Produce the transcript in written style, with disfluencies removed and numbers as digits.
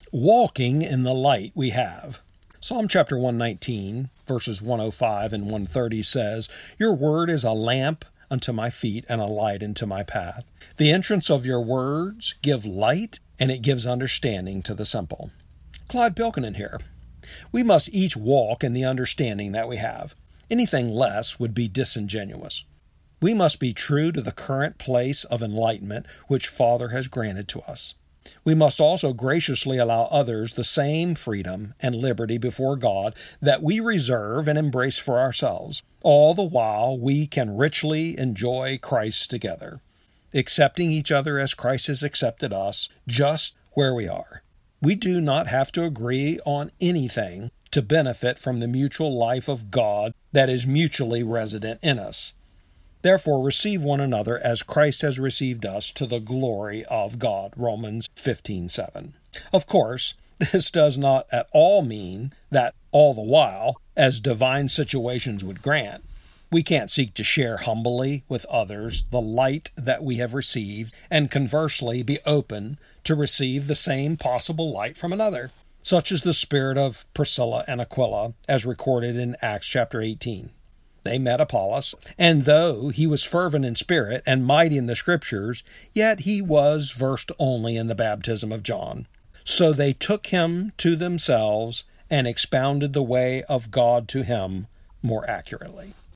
walking in the light we have. Psalm chapter 119, verses 105 and 130 says, "Your word is a lamp unto my feet and a light into my path. The entrance of your words give light, and it gives understanding to the simple." Clyde Pilkinen here. We must each walk in the understanding that we have. Anything less would be disingenuous. We must be true to the current place of enlightenment which Father has granted to us. We must also graciously allow others the same freedom and liberty before God that we reserve and embrace for ourselves. All the while we can richly enjoy Christ together, accepting each other as Christ has accepted us, just where we are. We do not have to agree on anything to benefit from the mutual life of God that is mutually resident in us. Therefore, receive one another as Christ has received us to the glory of God. Romans 15:7. Of course, this does not at all mean that all the while, as divine situations would grant, we can't seek to share humbly with others the light that we have received, and conversely be open to receive the same possible light from another. Such is the spirit of Priscilla and Aquila, as recorded in Acts chapter 18. They met Apollos, and though he was fervent in spirit and mighty in the Scriptures, yet he was versed only in the baptism of John. So they took him to themselves and expounded the way of God to him more accurately.